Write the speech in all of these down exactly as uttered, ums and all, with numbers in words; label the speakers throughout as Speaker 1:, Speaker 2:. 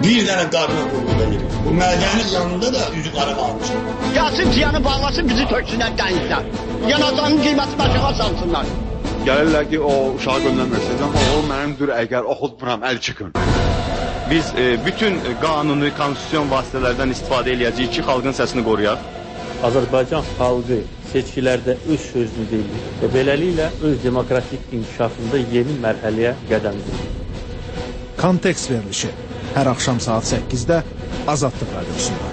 Speaker 1: Bir dənə qarına qulluqda verir. Bu mədənin yanında da üzü qara qalmış.
Speaker 2: Gəlsin tiyanı bağlasın, bizi töksünlər dənizdən. Yanacağının qiyməti aşağı salsınlar.
Speaker 3: Gəlirlər ki, o uşağı göndərməksiniz, amma o mənimdir, əgər oxutmuram, əl çıxın. Biz e, bütün qanuni, konstitusyon vasitələrdən istifadə edəcəyik ki, xalqın səsini qoruyaq.
Speaker 4: Azərbaycan xalqı seçkilərdə öz sözünü deyir və beləliklə öz demokratik inkişafında yeni mərhələyə qədəm qoyur.
Speaker 5: Kontekst verilişi hər axşam saat səkkizdə Azadlıq Radiosunda.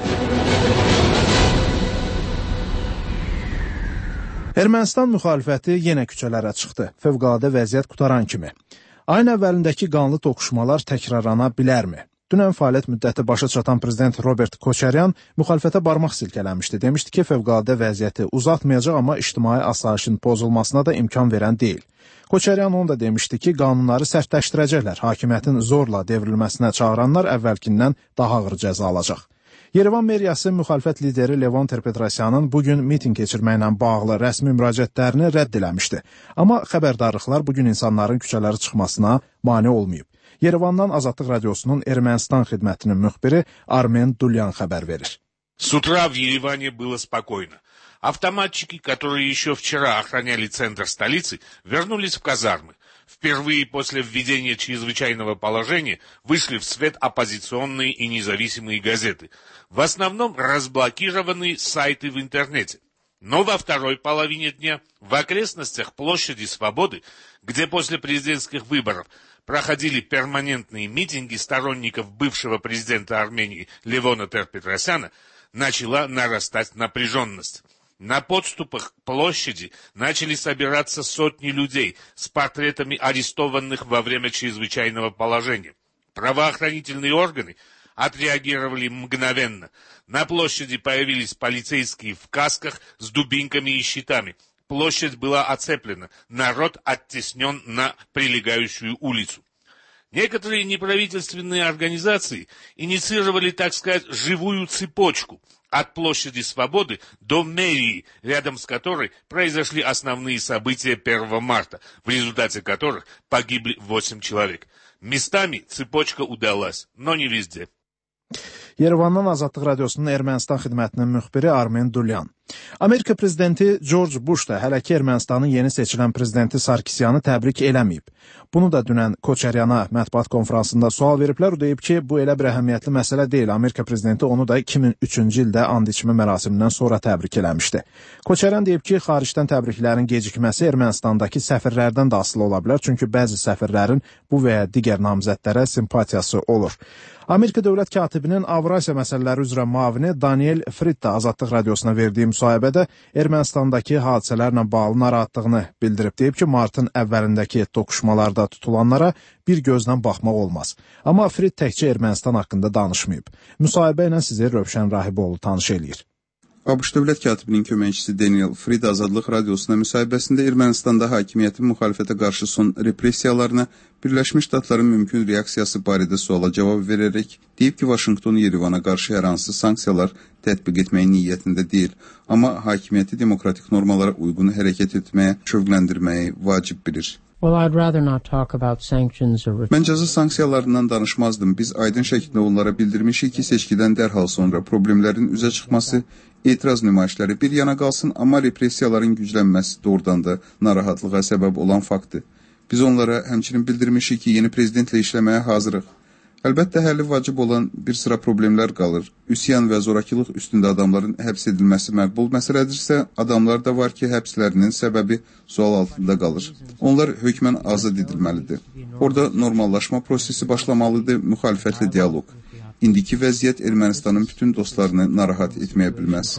Speaker 5: Ermənistan müxalifəti yenə küçələrə çıxdı, fövqəladə vəziyyət qutaran kimi. Ayın əvvəlindəki qanlı toqquşmalar təkrarlana bilərmi? Dünən fəaliyyət müddəti başa çatan prezident Robert Koçaryan müxalifətə barmaq silkələmişdi. Demişdi ki, fövqəladə vəziyyəti uzatmayacaq, amma ictimai asayişin pozulmasına da imkan verən deyil. Koçaryan onu da demişdi ki, qanunları sərtləşdirəcəklər. Hakimiyyətin zorla devrilməsinə çağıranlar əvvəlkindən daha ağır cəza alacaq. Yerevan meriyası müxalifət lideri Levon Ter-Petrosyanın bugün miting keçirməklə bağlı rəsmi müraciətlərini rədd eləmişdi. Amma xəbərdarlıqlar bugün insanların küçələri çıxmasına mane olmayıb. Yerevandan Azadlıq Radiosunun Ermənistan xidmətinin müxbiri Armen Dulyan xəbər verir.
Speaker 6: С утра в Ереване было спокойно. Автоматчики, которые еще вчера охраняли центр столицы, вернулись в казармы. Впервые после введения чрезвычайного положения вышли в свет оппозиционные и независимые газеты. В основном разблокированные сайты в интернете. Но во второй половине дня в окрестностях площади Свободы, где после президентских выборов проходили перманентные митинги сторонников бывшего президента Армении Левона Тер-Петросяна, начала нарастать напряженность. На подступах к площади начали собираться сотни людей с портретами арестованных во время чрезвычайного положения. Правоохранительные органы отреагировали мгновенно. На площади появились полицейские в касках с дубинками и щитами. Площадь была оцеплена, народ оттеснен на прилегающую улицу. Некоторые неправительственные организации инициировали, так сказать, живую цепочку от площади Свободы до мэрии, рядом с которой произошли основные события первого марта, в результате которых погибли восемь человек. Местами цепочка удалась, но не везде.
Speaker 5: Yerevandan Azadlıq Radiosunun Ermənistan xidmətinin müxbiri Armen Dulyan. Amerika prezidenti George Bush da hələ ki Ermənistanın yeni seçilən prezidenti Sarkisyanı təbrik eləməyib. Bunu da dünən Koçaryana mətbuat konfransında sual veriblər. O deyib ki, bu elə bir əhəmiyyətli məsələ deyil. Amerika prezidenti onu da iki min üçüncü ildə and içmə mərasimindən sonra təbrik eləmişdi. Koçaryan deyib ki, xaricdən təbriklərin gecikməsi Ermənistandakı səfirlərdən də asılı ola bilər. Çünki bəzi səfirlərin bu və ya digər namizədlərə simpatiyası olur. Amerika dövlət katibinin Avrasiya məsələləri üzrə müavini Daniel Fried də Azadlıq Radiosuna verdiyi müsahibədə Ermənistandakı hadisələrlə bağlı narahatlığını bildirib. Deyib ki, martın əvvəlindəki toqquşmalarda tutulanlara bir gözlə baxmaq olmaz. Amma Fried təkcə Ermənistan haqqında danışmayıb. Müsahibə ilə sizi Rövşən Rahiboğlu tanış eləyir.
Speaker 7: ABŞ dövlət katibinin köməkçisi Daniel Fried Azadlıq Radiosuna müsahibəsində Ermənistanda hakimiyyətin müxalifətə qarşı son repressiyalarına Birləşmiş Ştatların mümkün reaksiyası barədə suala cavab verərək deyib ki, Vaşinqton Yerevana qarşı hər hansı sanksiyalar tətbiq etməyin niyyətində deyil, amma hakimiyyəti demokratik normalara uyğun hərəkət etməyə, şövqləndirməyi vacib bilir.
Speaker 8: Well, I'd rather not talk about sanctions or...
Speaker 7: Mən cəza sanksiyalarından danışmazdım. Biz aydın şəkildə onlara bildirmişik ki, seçkidən dərhal sonra problemlərin üzə çıxması, etiraz nümayişləri bir yana qalsın, amma repressiyaların güclənməsi doğrudan da narahatlığa səbəb olan faktdır. Biz onlara həmçinin bildirmişik ki, yeni prezidentlə işləməyə hazırıq. Əlbəttə, həlli vacib olan bir sıra problemlər qalır. Üsyan və zorakılıq üstündə adamların həbs edilməsi məqbul məsələdirsə, adamlar da var ki, həbslərinin səbəbi sual altında qalır. Onlar hökmən azad edilməlidir. Orada normallaşma prosesi başlamalıdır, müxalifətlə dialoq. İndiki vəziyyət Ermənistanın bütün dostlarını narahat etməyə bilməz.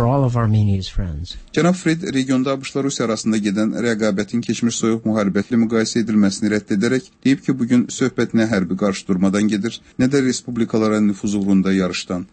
Speaker 7: Cənab Fried regionda ABŞ-la Rusiya arasında gedən rəqabətin keçmiş soyuq müharibətlə müqayisə edilməsini rədd edərək deyib ki, bugün söhbət nə hərbi qarşıdurmadan gedir, nə də respublikalara nüfuz uğrunda yarışdan.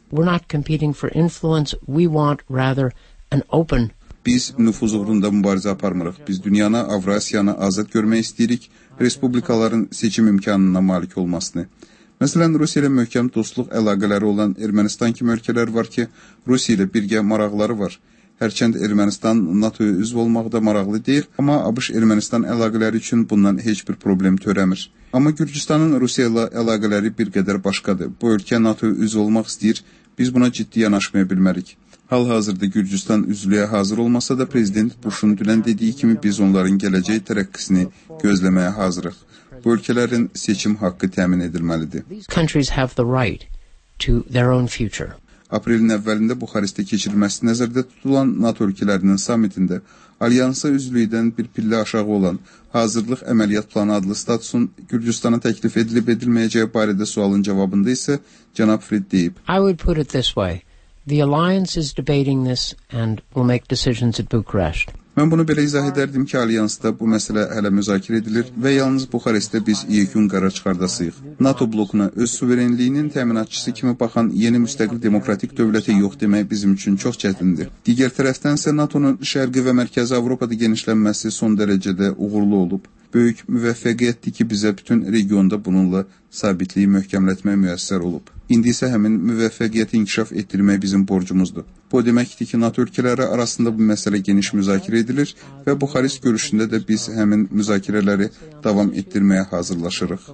Speaker 7: Biz nüfuz uğrunda mübarizə aparmırıq. Biz dünyanı, Avrasiyanı azad görmək istəyirik, respublikaların seçim imkanına malik olmasını. Məsələn, Rusiya ilə möhkəm dostluq əlaqələri olan Ermənistan kimi ölkələr var ki, Rusiya ilə birgə maraqları var. Hərçənd Ermənistan NATO-ya üzv olmaqda maraqlı deyil, amma ABŞ-Ermənistan əlaqələri üçün bundan heç bir problem törəmir. Amma Gürcüstanın Rusiya ilə əlaqələri bir qədər başqadır. Bu ölkə NATO-ya üzv olmaq istəyir, biz buna ciddi yanaşmaya bilmərik. Hal-hazırda Gürcüstan üzvlüyə hazır olmasa da Prezident Bush'un dünən dediyi kimi biz onların gələcək tərəqqisini gözləməyə hazırıq. Bu ölkələrin seçim haqqı təmin edilməlidir.
Speaker 8: These countries have the right to their own future.
Speaker 7: Aprelin əvvəlində Buxarestdə keçirilməsi nəzərdə tutulan NATO ölkələrinin samitində alyansa üzvlükdən bir pillə aşağı olan hazırlıq əməliyyat planı adlı statusun Gürcüstana təklif edilib edilməyəcəyi barədə sualın cavabında isə cənab Fred deyib.
Speaker 8: I would put it this way. The alliance is debating this and will make decisions at Bucharest.
Speaker 7: Mən bunu belə izah edərdim ki, alyansda bu məsələ hələ müzakirə edilir və yalnız Buxarestdə biz yekun qərar çıxardasıyıq. NATO blokuna öz suverenliyinin təminatçısı kimi baxan yeni müstəqil demokratik dövlətə yox demək bizim üçün çox çətindir. Digər tərəfdənsə NATO'nun Şərqi və Mərkəzi Avropada genişlənməsi son dərəcədə uğurlu olub. Böyük müvəffəqiyyətdir ki, bizə bütün regionda bununla sabitliyi möhkəmlətmək müəssər olub. İndi isə həmin müvəffəqiyyəti inkişaf etdirmək bizim borcumuzdur. Bu deməkdir ki, NATO ölkələri arasında bu məsələ geniş müzakirə edilir və Buxarest görüşündə də biz həmin müzakirələri davam etdirməyə hazırlaşırıq.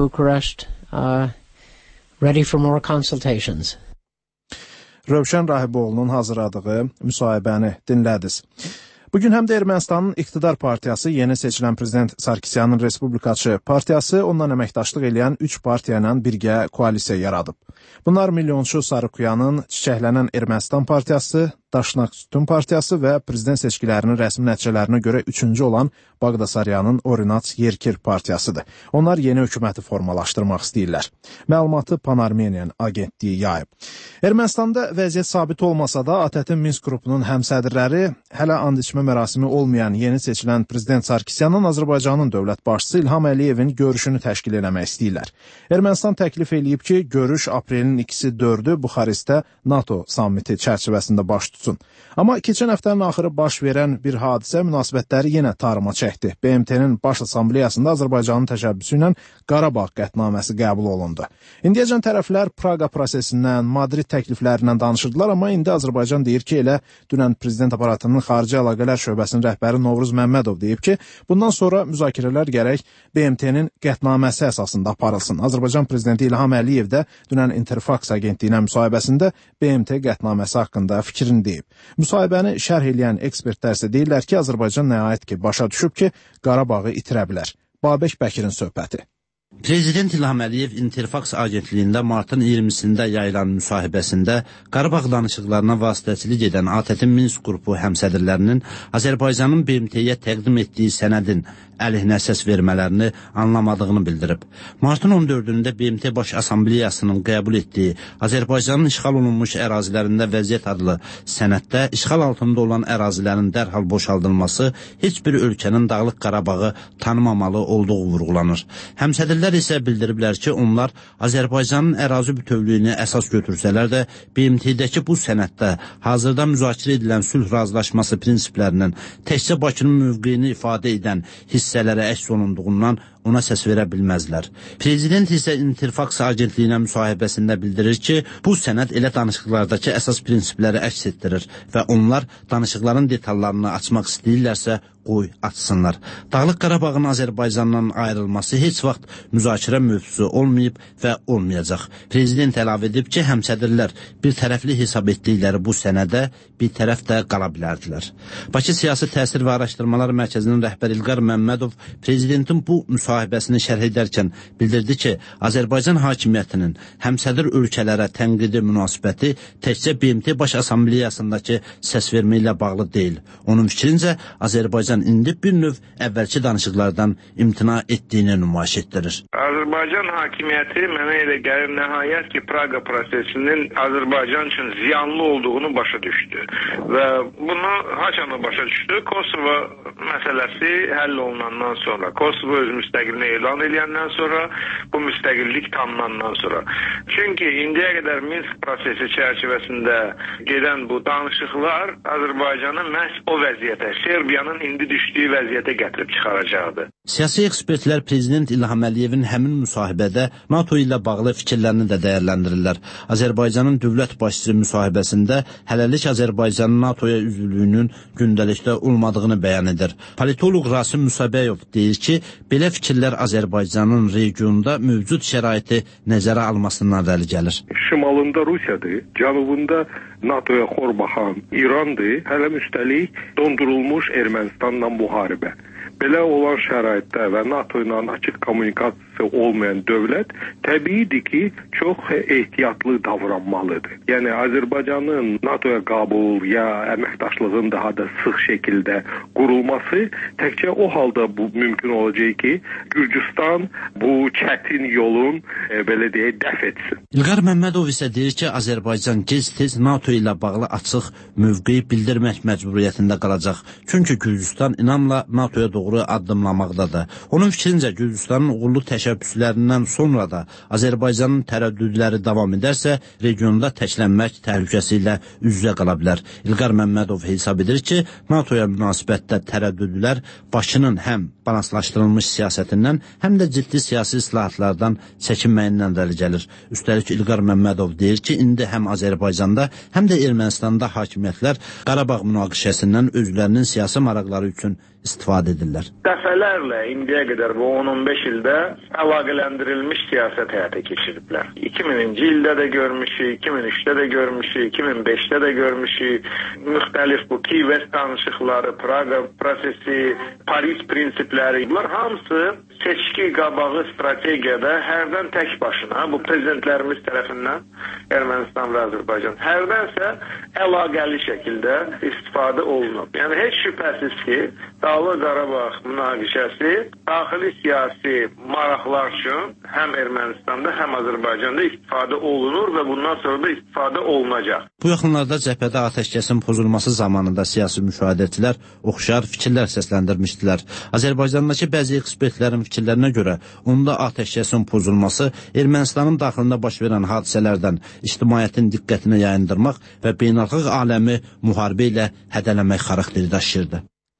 Speaker 5: Rövşən Rahiboğlu'nun hazırladığı müsahibəni dinlədiniz. Bugün həm də Ermənistanın İqtidar Partiyası, yeni seçilən Prezident Sarkisyanın Respublikaçı Partiyası, ondan əməkdaşlıq edən üç partiya ilə birgə koalisiya yaradıb. Bunlar Milyonçu Sarıkuyanın Çiçəklənən Ermənistan Partiyası, Daşnaq Sütun Partiyası və prezident seçkilərinin rəsmi nəticələrinə görə üçüncü olan Bağdasaryanın Orinats Yerkir Partiyasıdır. Onlar yeni hökuməti formalaşdırmaq istəyirlər. Məlumatı Pan-Armeniyan agentliyi yayıb. Ermənistanda vəziyyət sabit olmasa da, A T T-in Minsk qrupunun həmsədrləri hələ and içmə mərasimi olmayan yeni seçilən Prezident Sarkisyanın Azərbaycanın dövlət başçısı İlham Əliyevin görüşünü təşkil eləmək istəyirlər. Ermənistan təklif eləyib ki, görüş aprelin ikisi dördü Buxarestdə NATO sammiti çərçivəsində baş tutsun. Amma keçən həftənin axırı baş verən bir hadisə münasibətləri yenə tarıma çəkdi. B M T-nin Baş Assambleyasında Azərbaycanın təşəbbüsü ilə Qarabağ qətnaməsi qəbul olundu. İndiyəcən tərəflər Praqa prosesindən, Madrid təkliflərindən danışırdılar, amma indi Azərbaycan deyir ki, elə dünən Prezident aparatının Xarici Əlaqələr şöbəsinin rəhbəri Novruz Məmmədov deyib ki, bundan sonra müzakirələr gərək B M T-nin qətnaməsi əsasında aparılsın. Azərbaycan Prezidenti İlham Əliyev də dünən Interfax agentliyinə müsahibəsində B M T qətnaməsi haqqında fikrini deyib. Müsahibəni şərh eləyən ekspertlər isə deyirlər ki, Azərbaycan nəhayət ki, başa düşüb ki, Qarabağı itirə bilər. Babək Bəkirin söhbəti.
Speaker 9: Prezident İlham Əliyev Interfax agentliyində martın iyirmisində yayılan müsahibəsində Qarabağ danışıqlarına vasitəçilik edən A T T-in Minsk qrupu həmsədrlərinin Azərbaycanın B M T-yə təqdim etdiyi sənədin əleyhinə səs vermələrini anlamadığını bildirib. Martın on dördündə B M T Baş Assambleyasının qəbul etdiyi Azərbaycanın işğal olunmuş ərazilərində vəziyyət adlı sənəddə işğal altında olan ərazilərin dərhal boşaldılması heç bir ölkənin Dağlıq Qarabağı tanımamalı olduğu vurğulanır. Həmsədrlər isə bildiriblər ki, onlar Azərbaycanın ərazi bütövlüyünü əsas götürsələr də B M T-dəki bu sənəddə hazırda müzakirə edilən sülh razılaşması prinsiplərinin təkcə Bakının mövqeyini ifadə edən hissələrə əks olunduğundan ona səs verə bilməzlər. Prezident isə Interfax agentliyinə müsahibəsində bildirir ki, bu sənəd elə danışıqlardakı əsas prinsipləri əks etdirir və onlar danışıqların detallarını açmaq istəyirlərsə, qoy açsınlar. Dağlıq Qarabağın Azərbaycandan ayrılması heç vaxt müzakirə mövzusu olmayıb və olmayacaq. Prezident əlavə edib ki, həmsədrlər bir tərəfli hesab etdikləri bu sənədə bir tərəf də qala bilərdilər. Bakı Siyasi Təsir və Araşdırmalar Mərkəzinin rəhbəri İlqar Məmmədov prezidentin bu müsahibəsini şərh edərkən bildirdi ki, Azərbaycan hakimiyyətinin həmsədr ölkələrə tənqidi münasibəti təkcə B M T Baş Assambleyasındakı səsvermə ilə bağlı deyil. Onun fikrincə, Azərbaycan indi bir növ əvvəlki danışıqlardan imtina etdiyini nümayiş etdirir.
Speaker 10: Azərbaycan hakimiyyəti mənə elə gəlir nəhayət ki, Praqa prosesinin Azərbaycan üçün ziyanlı olduğunu başa düşdü. Və bunu haçanda başa düşdü? Kosovo məsələsi həll olunandan sonra, Kosovo öz müstəqilini elan edəndən sonra, bu müstəqillik tanınandan sonra. Çünki indiyə qədər Minsk prosesi çərçivəsində gedən bu danışıqlar Azərbaycanı məhz o vəziyyətə, Serbiyanın indi düşdüyü vəziyyətə gətirib çıxaracaqdı.
Speaker 9: Siyasi ekspertlər Prezident İlham Əliyevin həmin müsahibədə NATO ilə bağlı fikirlərini də dəyərləndirirlər. Azərbaycanın dövlət başçısı müsahibəsində hələlik Azərbaycanın NATOya üzvlüyünün gündəlikdə olmadığını bəyan edir. Politoloq Rasim Musabəyov deyir ki, belə fikirlər Azərbaycanın regionda mövcud şəraiti nəzərə almasından irəli gəlir.
Speaker 10: Şimalında Rusiyadır, cənubunda NATOya xor baxan İrandır, hələ müstəlik dondurulmuş Ermənistanla müharibə. Belə olan şəraitdə və NATO ilə açıq kommunikasiyası olmayan dövlət təbiidir ki, çox ehtiyatlı davranmalıdır. Yəni Azərbaycanın NATOya qəbul ya əməkdaşlığın daha da sıx şəkildə qurulması təkcə o halda bu mümkün olacaq ki, Gürcüstan bu çətin yolun e, belə deyək dəf etsin.
Speaker 9: İlqar Məmmədov isə deyir ki, Azərbaycan gec-tez NATO ilə bağlı açıq mövqeyi bildirmək məcburiyyətində qalacaq. Çünki Gürcüstan inamla NATOya doğru addımlamaqdadır. Onun fikrincə Gürcüstanın uğurlu təşəbbüslərindən sonra da Azərbaycanın tərəddüdləri davam edərsə, regionda təklənmək təhlükəsi ilə üz-üzə qala bilər. İlqar Məmmədov hesab edir ki, NATOya münasibətdə tərəddüdlər Bakının həm balanslaşdırılmış siyasətindən, həm də ciddi siyasi islahatlardan çəkinməyindən irəli gəlir. Üstəlik İlqar Məmmədov deyir ki, indi həm Azərbaycanda, həm də Ermənistanda hakimiyyətlər Qarabağ münaqişəsindən özlərinin siyasi maraqları üçün istifadə edirlər.
Speaker 10: Dəfələrlə indiyə qədər bu on on beş ildə əlaqələndirilmiş siyasət həyata keçiriblər. iki mininci ildə də görmüşük, iki min üçdə də görmüşük, iki min beşdə də görmüşük. Müxtəlif bu Kiyevs danışıqları, Praga prosesi, Paris prinsipləri, bunlar hamısı seçki qabağı strategiyada hərdən tək başına, bu prezidentlərimiz tərəfindən Ermənistan və Azərbaycan hərdənsə əlaqəli şəkildə istifadə olunub. Yəni heç şübhəsiz ki, Dağlıq Qarabağ münaqişəsi daxili siyasi maraqlar üçün həm Ermənistanda, həm Azərbaycanda istifadə olunur və bundan sonra da istifadə olunacaq.
Speaker 9: Bu yaxınlarda cəbhədə atəşkəsin pozulması zamanında siyasi müşahidəçilər oxşar fikirlər səsləndirmişdilər. Azərbaycandakı bəzi ekspertlərin fikirlərinə görə onda atəşkəsin pozulması Ermənistanın daxilində baş verən hadisələrdən ictimaiyyətin diqqətini yayındırmaq və beynəlxalq aləmi müharibə ilə hədələmək xarakteri daşıyırdı.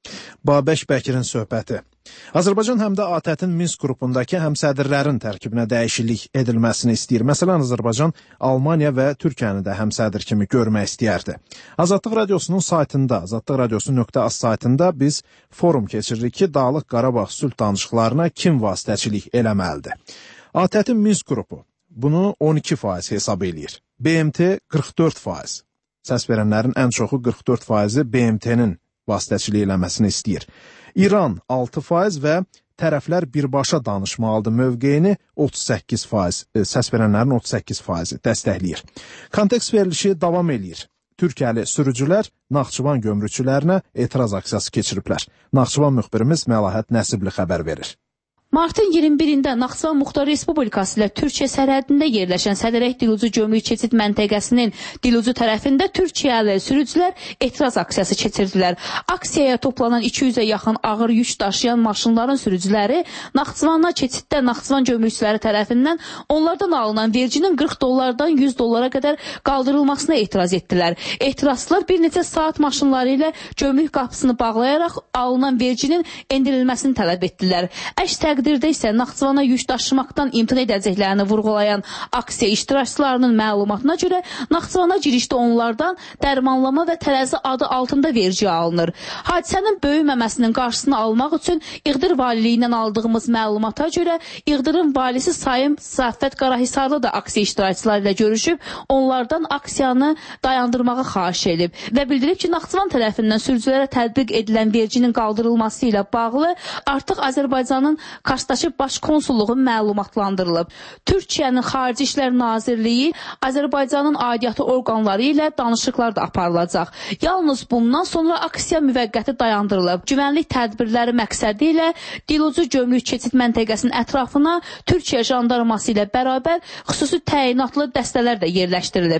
Speaker 5: Babək Bəkirin söhbəti. Azərbaycan həm də A T Ə-tin Minsk qrupundakı həmsədrlərin tərkibinə dəyişiklik edilməsini istəyir. Məsələn, Azərbaycan Almaniya və Türkiyəni də həmsədr kimi görmək istəyərdi. Azadlıq Radiosunun saytında, azadlıq radiosu nöqtə az saytında biz forum keçiririk ki, Dağlıq Qarabağ sülh danışıqlarına kim vasitəçilik eləməlidir? A T Ə-tin Minsk qrupu bunu on iki faiz hesab eləyir. B M T qırx dörd faiz. Səs verənlərin ən çoxu qırx dörd faizi B M T-nin vasitəçilik eləməsini istəyir. İran altı faiz və tərəflər birbaşa danışmalıdır mövqeyini otuz səkkiz faiz, səs verənlərin otuz səkkiz faizi dəstəkləyir. Kontekst verilişi davam eləyir. Türkiyəli sürücülər Naxçıvan gömrükçülərinə etiraz aksiyası keçiriblər. Naxçıvan müxbirimiz Məlahət Nəsibli xəbər verir.
Speaker 11: Martın iyirmi birində Naxçıvan Muxtar Respublikası ilə Türkiyə sərhədində yerləşən Sədərək Dilucu Gömrük Keçid Məntəqəsinin Dilucu tərəfində Türkiyəli sürücülər etiraz aksiyası keçirdilər. Aksiyaya toplanan iki yüzə yaxın ağır yük daşıyan maşınların sürücüləri Naxçıvanla keçiddə Naxçıvan gömrükçüləri tərəfindən onlardan alınan verginin qırx dollardan yüz dollara qədər qaldırılmasına etiraz etdilər. Etirazçılar bir neçə saat maşınları ilə gömrük qapısını bağlayaraq alınan verginin endirilməsini tələb etdilər. Əks təqdirdə isə Naxçıvana yük daşımaqdan imtina edəcəklərini vurğulayan aksiya iştirakçılarının məlumatına görə Naxçıvana girişdə onlardan dərmanlama və tərəzi adı altında vergi alınır. Hadisənin böyüməməsinin qarşısını almaq üçün İğdır valiliyindən aldığımız məlumata görə İğdırın valisi Sayın Səffət Qarahisarlı da aksiya iştirakçıları ilə görüşüb onlardan aksiyanı dayandırmağı xahiş edib və bildirib ki, Naxçıvan tərəfindən sürücülərə tətbiq edilən verginin qaldırılması ilə bağlı artıq Azərbaycanın Karsdakı baş konsulluğu məlumatlandırılıb. Türkiyənin Xarici İşlər Nazirliyi Azərbaycanın aidiyyatı orqanları ilə danışıqlar da aparılacaq. Yalnız bundan sonra aksiya müvəqqəti dayandırılıb. Güvənlik tədbirləri məqsədi ilə Dilucu Gömrük Keçid Məntəqəsinin ətrafına Türkiyə jandarması ilə bərabər xüsusi təyinatlı dəstələr də yerləşdirilib.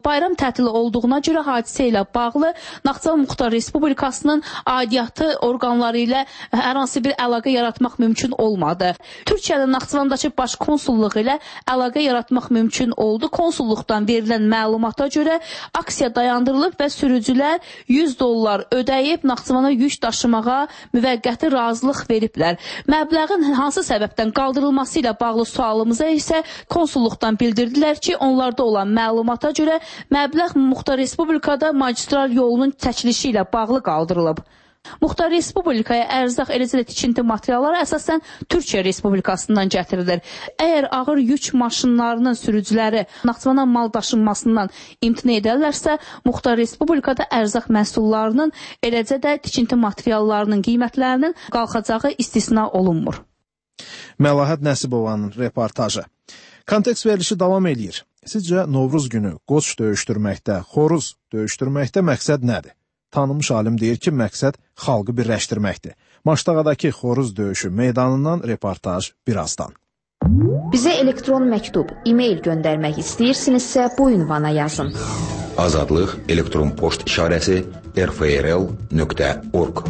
Speaker 11: Bayram tətili olduğuna görə hadisə ilə bağlı Naxçıvan Muxtar Respublikasının aidiyyatı orqanları ilə hər hansı bir əlaqə yaratmaq mümkün olmadı. Türkiyənin Naxçıvandakı baş konsulluğu ilə əlaqə yaratmaq mümkün oldu. Konsulluqdan verilən məlumata görə aksiya dayandırılıb və sürücülər yüz dollar ödəyib Naxçıvana yük daşımağa müvəqqəti razılıq veriblər. Məbləğin hansı səbəbdən qaldırılması ilə bağlı sualımıza isə konsulluqdan bildirdilər ki, onlarda olan məlumata görə məbləğ Muxtar Respublikada magistral yolunun çəkilişi ilə bağlı qaldırılıb. Muxtar Respublikaya ərzaq, eləcə də tikinti materialları əsasən Türkiyə Respublikasından gətirilir. Əgər ağır yük maşınlarının sürücüləri Naxçıvana mal daşınmasından imtina edərlərsə, Muxtar Respublikada ərzaq məhsullarının, eləcə də tikinti materiallarının qiymətlərinin qalxacağı istisna olunmur.
Speaker 5: Məlahət Nəsibovanın reportajı. Kontekst verilişi davam edir. Sizcə Novruz günü qoç döyüşdürməkdə, xoruz döyüşdürməkdə məqsəd nədir? Tanınmış alim deyir ki, məqsəd xalqı birləşdirməkdir. Maştağadakı xoruz döyüşü meydanından reportaj birazdan.
Speaker 12: Bizə elektron məktub, e-mail göndərmək istəyirsinizsə bu ünvana yazın.
Speaker 13: Azadlıq elektron poçt işarəsi r f r l nöqtə org.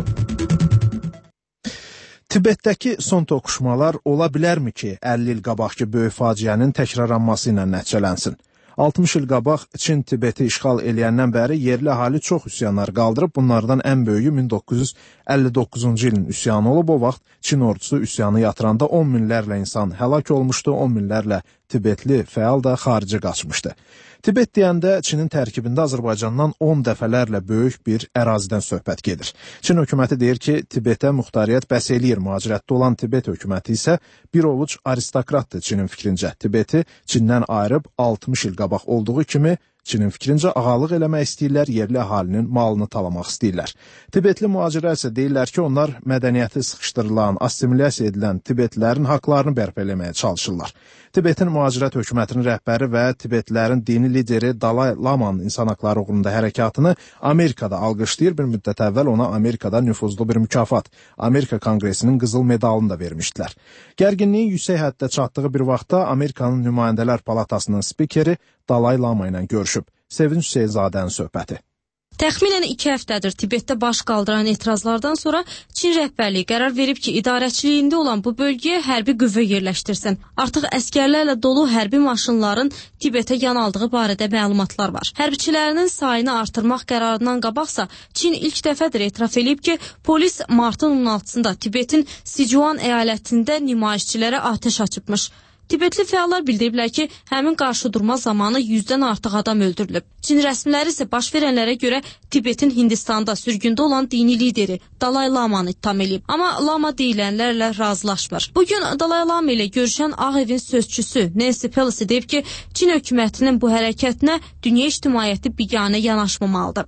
Speaker 5: Tibetdəki son toqquşmalar ola bilərmi ki, əlli il qabaqki böyük faciənin təkrarlanması ilə nəticələnsin? altmış il qabaq Çin Tibeti işğal eləyəndən bəri yerli əhali çox üsyanlar qaldırıb, bunlardan ən böyüyü min doqquz yüz əlli doqquzuncu ilin üsyanı olub. O vaxt Çin ordusu üsyanı yatıranda on minlərlə insan həlak olmuşdu, on minlərlə Tibetli fəal da xarici qaçmışdı. Tibet deyəndə Çinin tərkibində Azərbaycandan on dəfələrlə böyük bir ərazidən söhbət gedir. Çin hökuməti deyir ki, Tibetə muxtariyyət bəs eləyir. Mühacirətdə olan Tibet hökuməti isə bir ovuc aristokratdır Çinin fikrincə. Tibeti Çindən ayırıb altmış il qabaq olduğu kimi Çinin fikrincə ağalıq eləmək istəyirlər, yerli əhalinin malını talamaq istəyirlər. Tibetli mühacirlər isə deyirlər ki, onlar mədəniyyəti sıxışdırılan, assimilyasiya edilən Tibetlilərin haqlarını bərpa eləməyə çalışırlar. Tibetin mühacirət hökumətinin rəhbəri və Tibetlilərin dini lideri Dalai Lama'nın insan haqları uğrunda hərəkatını Amerikada alqışlayır. Bir müddət əvvəl ona Amerikada nüfuzlu bir mükafat, Amerika Konqresinin qızıl medalını da vermişdilər. Gərginliyin yüksək həddə çatdığı bir vaxtda Amerikanın Nümayəndələr Palatasının spikeri Dalai Lama ilə görüşüb. Sevinç Hüseynzadənin söhbəti.
Speaker 14: Təxminən iki həftədir Tibetdə baş qaldıran etirazlardan sonra Çin rəhbərliyi qərar verib ki, idarəçiliyində olan bu bölgəyə hərbi qüvvə yerləşdirsin. Artıq əskərlərlə dolu hərbi maşınların Tibetə yan aldığı barədə məlumatlar var. Hərbiçilərinin sayını artırmaq qərarından qabaqsa, Çin ilk dəfədir etiraf edib ki, polis martın on altısında Tibetin Sichuan əyalətində nümayişçilərə atəş açıbmış. Tibetli fəallar bildiriblər ki, həmin qarşıdurma zamanı yüzdən artıq adam öldürülüb. Çin rəsmiləri isə baş verənlərə görə Tibetin Hindistanda sürgündə olan dini lideri Dalai Lama'nı ittiham edib. Amma Lama deyilənlərlə razılaşmır. Bugün Dalai Lama ilə görüşən Ağ Evin sözçüsü Nancy Pelosi deyib ki, Çin hökumətinin bu hərəkətinə dünya ictimaiyyəti biganə yanaşmamalıdır.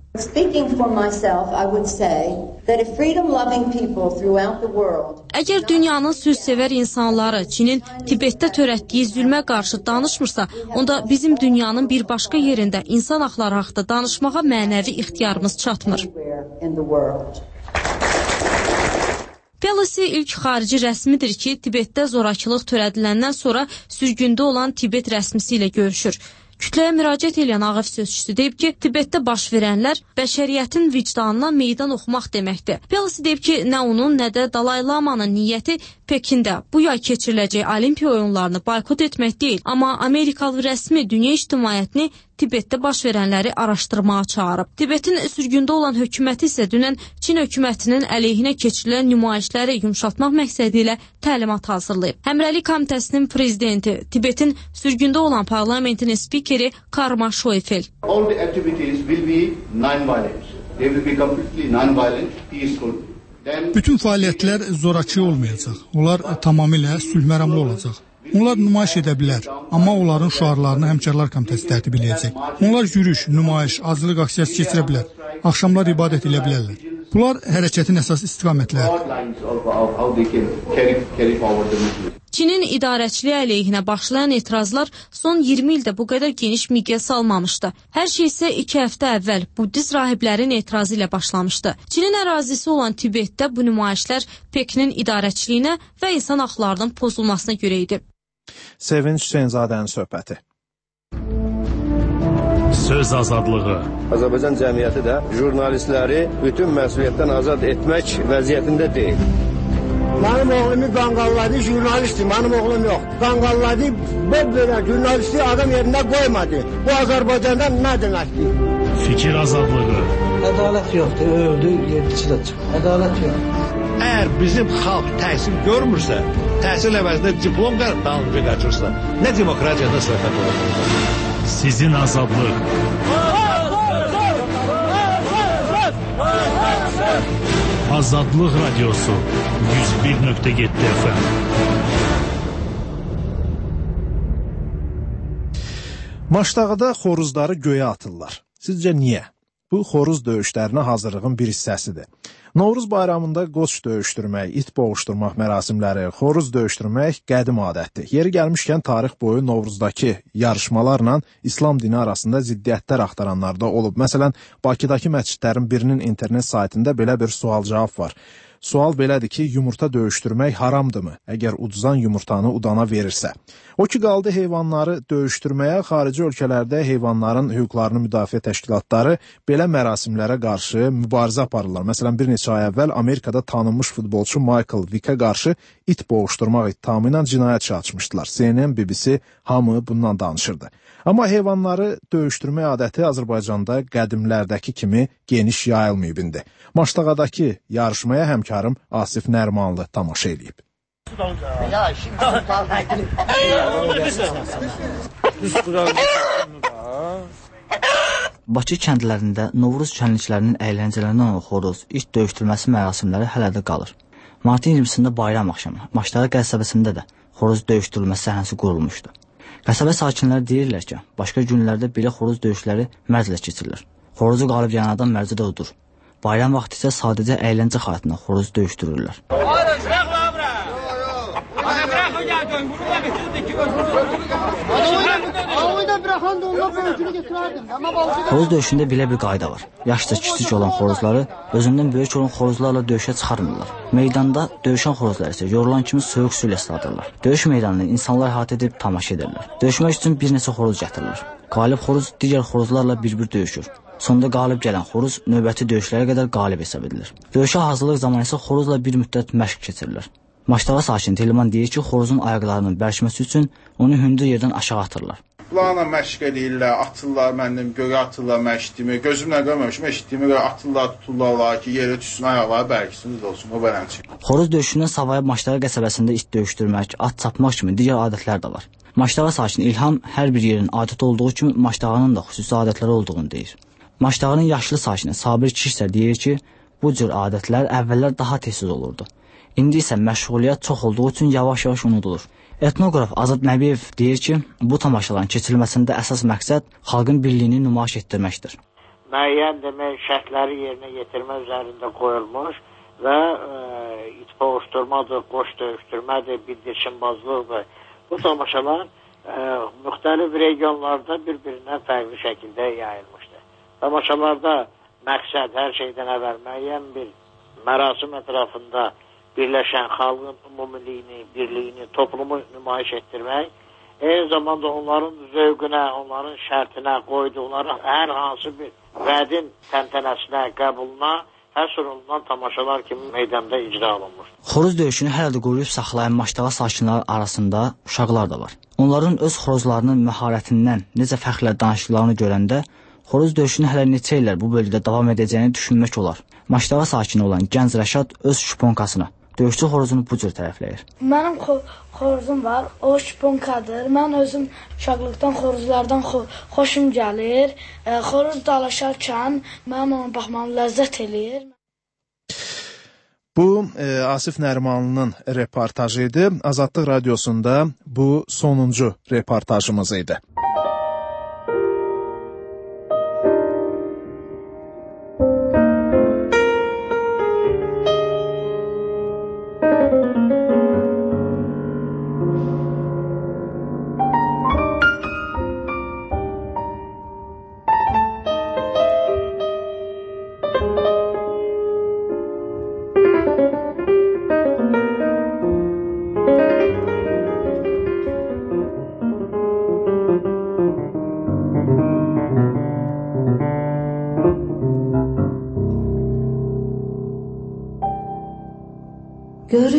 Speaker 14: Əgər dünyanın sülhsevər insanları Çinin Tibetdə törətdiyi zülmə qarşı danışmırsa, onda bizim dünyanın bir başqa yerində insan haqları haqqında danışmağa mənəvi ixtiyarımız çatmır. Pelosi ilk xarici rəsmidir ki, Tibetdə zorakılıq törədiləndən sonra sürgündə olan Tibet rəsmisi ilə görüşür. Kütləyə müraciət edən Ağ Ev sözçüsü deyib ki, Tibetdə baş verənlər bəşəriyyətin vicdanına meydan oxumaq deməkdir. Pelosi deyib ki, nə onun, nə də Dalai Lama'nın niyyəti Pekində bu yay keçiriləcək Olimpiya oyunlarını boykot etmək deyil. Amma Amerikalı rəsmi dünya ictimaiyyətini Tibetdə baş verənləri araşdırmağa çağırıb. Tibetin sürgündə olan hökuməti isə dünən Çin hökumətinin əleyhinə keçirilən nümayişləri yumşaltmaq məqsədi ilə təlimat hazırlayıb. Həmrəylik Komitəsinin prezidenti, Tibetin sürgündə olan parlamentinin spikeri Karma Shoifel.
Speaker 15: All the activities will be non-violent. They will be completely non-violent, peaceful.
Speaker 16: Bütün fəaliyyətlər zorakı olmayacaq. Onlar tamamilə sülhməramlı olacaq. Onlar nümayiş edə bilər, amma onların şüarlarını Həmkarlar Komitəsi tərtib edəcək. Onlar yürüyüş, nümayiş, aclıq aksiyası keçirə bilər, axşamlar ibadət edə bilərlər. Bunlar hərəkətin əsas istiqamətləridir.
Speaker 14: Çinin idarəçiliyi əleyhinə başlayan etirazlar son iyirmi ildə bu qədər geniş miqyas almamışdı. Hər şey isə iki həftə əvvəl Buddist rahiblərin etirazı ilə başlamışdı. Çinin ərazisi olan Tibetdə bu nümayişlər Pekinin idarəçiliyinə və insan haqlarının pozulmasına görə idi.
Speaker 5: Sevinç Hüseynzadənin söhbəti.
Speaker 17: söz azadlığı.
Speaker 18: Azərbaycan cəmiyyəti də jurnalistləri bütün məsuliyyətdən azad etmək vəziyyətində deyil.
Speaker 2: Mənim oğlumu qanqalladı, jurnalistdir, mənim oğlum yox. Qanqalladı, böyle jurnalisti adam yerində qoymadı. Bu Azərbaycanda nə deməkdir?
Speaker 17: Fikir azadlığı.
Speaker 19: Ədalət yoxdur, öldü, yedisi də çıxır. Ədalət yox.
Speaker 20: Əgər bizim xalq təhsil görmürsə, təhsil əvəzində diplom dalınca qaçırsa, nə demokratiya, nə söhbət olur?
Speaker 17: Sizin azadlıq. Azadlıq Radyosu yüz bir nöqtə yeddi F M.
Speaker 5: Maşdağıda xoruzları göyə atırlar. Sizcə niyə? Bu xoruz döyüşlərinə hazırlığın bir hissəsidir. Novruz bayramında qoç döyüşdürmək, it boğuşturmaq mərasimləri, xoruz döyüşdürmək qədim adətdir. Yeri gəlmişkən tarix boyu Novruzdakı yarışmalarla İslam dini arasında ziddiyyətlər axtaranlar da olub. Məsələn, Bakıdakı məscidlərin birinin internet saytında belə bir sual-cavab var. Sual belədir ki, yumurta döyüşdürmək haramdırmı, əgər uduzan yumurtanı udana verirsə? O ki, qaldı heyvanları döyüşdürməyə, xarici ölkələrdə heyvanların hüquqlarını müdafiə təşkilatları belə mərasimlərə qarşı mübarizə aparırlar. Məsələn, bir neçə ay əvvəl Amerikada tanınmış futbolçu Michael Vick'ə qarşı it boğuşturmaq ittihamı ilə cinayət işi açmışdılar. C N N, B B C hamı bundan danışırdı. Amma heyvanları döyüşdürmə adəti Azərbaycanda qədimlərdəki kimi geniş yayılmayıb indi. Maşdağadakı yarışmaya həmkarım Asif Nərmanlı tamaşa edib.
Speaker 21: Bakı kəndlərində Novruz şənliklərinin əyləncələrindən olan xoruz, it döyüşdürməsi mərasimləri hələ də qalır. Martın iyirmisində bayram axşamı Maşdağı qəsəbəsində də xoruz döyüşdürülməsi səhnəsi qurulmuşdu. Qəsəbə sakinləri deyirlər ki, başqa günlərdə belə xoruz döyüşləri mərclə keçirilir. Xoruzu qalib gələn adam mərcədə udur. Bayram vaxtı isə sadəcə əyləncə xatirinə xoruz döyüşdürürlər. Xoruz döyüşündə belə bir qayda var. Yaşca kiçik olan xoruzları özündən böyük olan xoruzlarla döyüşə çıxarmırlar. Meydanda döyüşən xoruzlar isə yorulan kimi soyuq su ilə isladırlar. Döyüş meydanını insanlar əhatə edib tamaşa edirlər. Döyüşmək üçün bir neçə xoruz gətirilir. Qalib xoruz digər xoruzlarla bir-bir döyüşür. Sonda qalib gələn xoruz növbəti döyüşlərə qədər qalib hesab edilir. Döyüşə hazırlıq zamanı isə xoruzla bir müddət məşq keçirilir. Maşdağa sakini Teliman deyir ki, xoruzun ayaqlarının bərşməsi üçün onu hündür yerdən aşağı atırlar.
Speaker 22: Bunlarla məşq edirlər, atırlar, mənim göyə atırlar məşqdimi, gözümlə görməmişim, eşitdiyimi görə atırlar, tuturlar ki, yerə düşsün, ayaqları bərksin, olsun, o bələnçi.
Speaker 21: Xoruz döyüşündən savayı Maşdağa qəsəbəsində it döyüşdürmək, at çapmaq kimi digər adətlər də var. Maşdağa sakini İlham hər bir yerin adət olduğu kimi Maşdağının da xüsusi adətləri olduğunu deyir. Maşdağının yaşlı sakini Sabir Kişsə deyir ki, bu cür adətlər əvvəllər daha tez olurdu. İndi isə məşğuliyyət çox olduğu üçün yavaş-yavaş unudulur. Etnoqraf Azad Nəbiyev deyir ki, bu tamaşaların keçirilməsində əsas məqsəd xalqın birliyini nümayiş etdirməkdir.
Speaker 23: Müəyyən demək şərtləri yerinə yetirmə üzərində qoyulmuş və e, it boğuşturmadır, qoç döyüşdürmədir, bildirçinbazlıqdır. Bu tamaşalar e, müxtəlif regionlarda bir-birindən fərqli şəkildə yayılmışdır. Tamaşalarda məqsəd hər şeydən əvvəl müəyyən bir mərasim ətrafında birləşən xalqın umumiliyini, birliyini, toplumu nümayiş etdirmək, eyni zamanda onların zövqünə, onların şərtinə qoyduqları hər hansı bir vədin təntənəsinə, qəbuluna həsr olunan tamaşalar kimi meydanda icra olunmuş.
Speaker 21: Xoruz döyüşünü hələ də qoruyub saxlayan Maşdağa sakinləri arasında uşaqlar da var. Onların öz xoruzlarının məharətindən necə fəxrlə danışdıqlarını görəndə, xoruz döyüşünü hələ neçə illər bu bölgədə davam edəcəyini düşünmək olar. Maşdağa sakini olan gənc Rəşad öz şponkasını, döyüşçü xoruzunu bu cür tərəfləyir.
Speaker 24: Mənim xo xoruzum var, o şponkadır. Mən özüm uşaqlıqdan xoruzlardan xo xoşum gəlir. E, xoruz dalaşarkən mənim ona baxmam ləzzət eləyir.
Speaker 5: Bu e, Asif Nərmanlının reportajı idi. Azadlıq Radiosunda bu sonuncu reportajımız idi.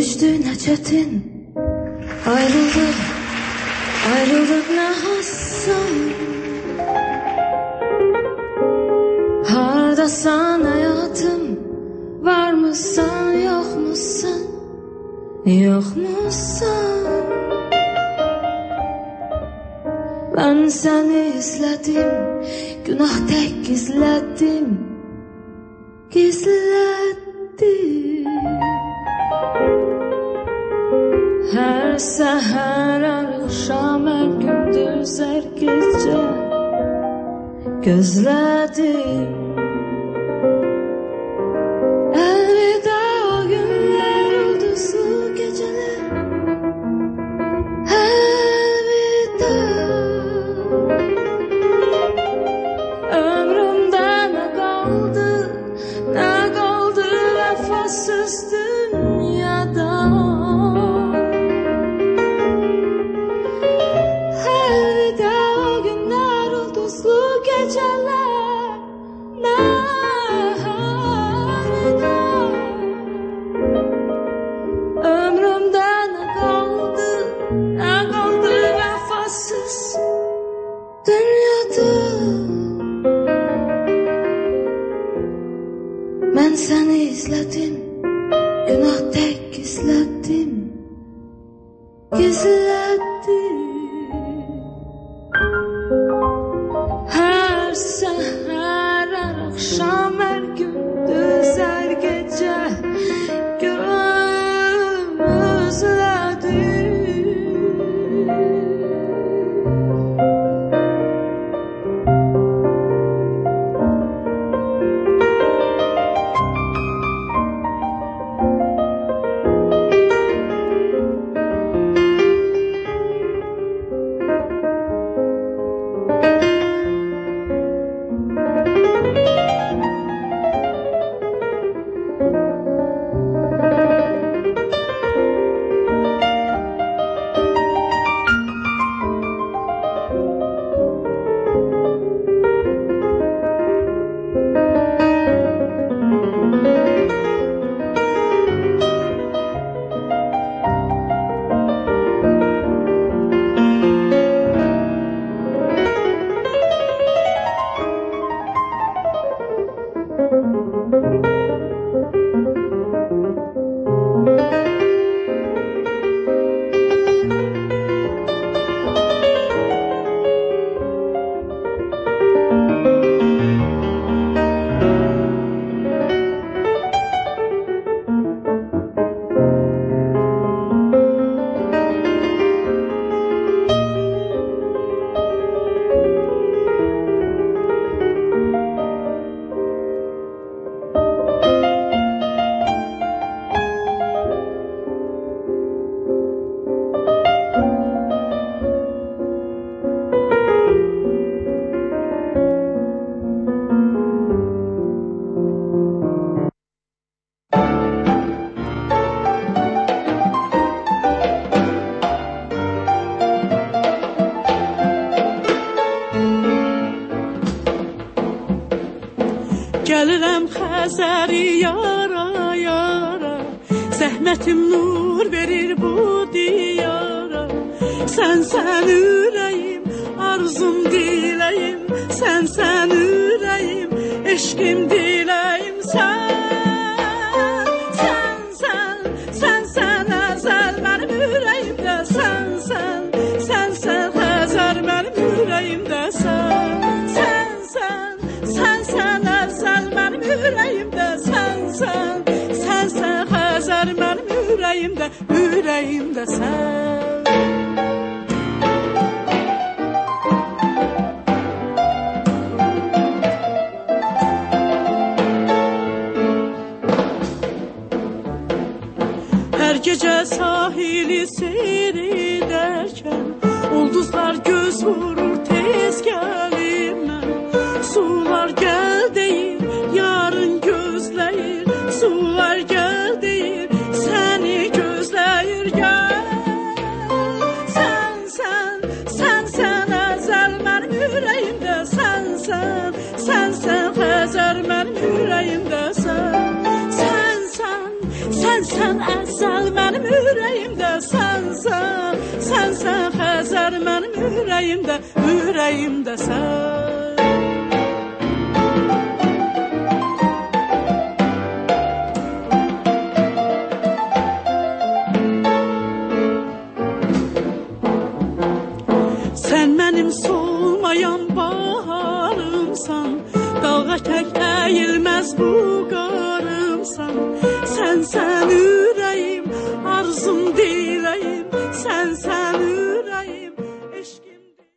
Speaker 1: düşdü nə çətin. Ayrıldıq, ayrıldıq nə hassan. Hardasan həyatım, var mısın, yox musun, yox musun? Mən səni izlədim, günah tək gizlədim, gizlədim. Hər səhər, hər axşam, hər gündüz, hər gecə gözlədim. Əlvida o günlər, ulduzlu gecələr. Əlvida. Ömrümdə nə qaldı, nə qaldı vəfasız dünyada. Əlvida o günlər, ulduzlu gecələr. Nə əlvida. Ömrümdə nə qaldı, nə qaldı vəfasız dünyada. Mən səni izlədim, günah tək gizlədim, gizlədim. Hər səhər, hər axşam, hər gündüz, hər gecə gözlədim.
Speaker 3: Gəlirəm Xəzəri yara yara, zəhmətim nur verir bu diyara. Sən sən ürəyim, arzum diləyim, sən sən ürəyim, eşqim diləyim. Sən, sən, sən, sən, sən əzəl mənim ürəyimdə. Sən, sən, sən, sən Xəzər mənim ürəyimdə. Sən, sən, sən, sən, sən əzəl mənim ürəyimdə. Sən, sən, sən, sən Xəzər mənim ürəyimdə, ürəyimdə sən. Hər gecə sahili seyr edərkən, ulduzlar göz vurur, tez gəlir mən. Sular gəl deyir, yarın gözləyir. Sular gəl deyir, səni gözləyir. Gəl, sən, sən, sən, sən əzəl mənim ürəyimdə. Sən, sən, sən, sən Xəzər mənim ürəyimdə. Sən, sən, sən, sən, sən əzəl mənim ürəyimdə sənsən, sənsən Xəzər mənim ürəyimdə, ürəyimdə sən. Sən mənim solmayan baharımsan, dalğa tək əyilməz bu qarımsan. Sənsən ürəyim, arzum diləyim, sənsən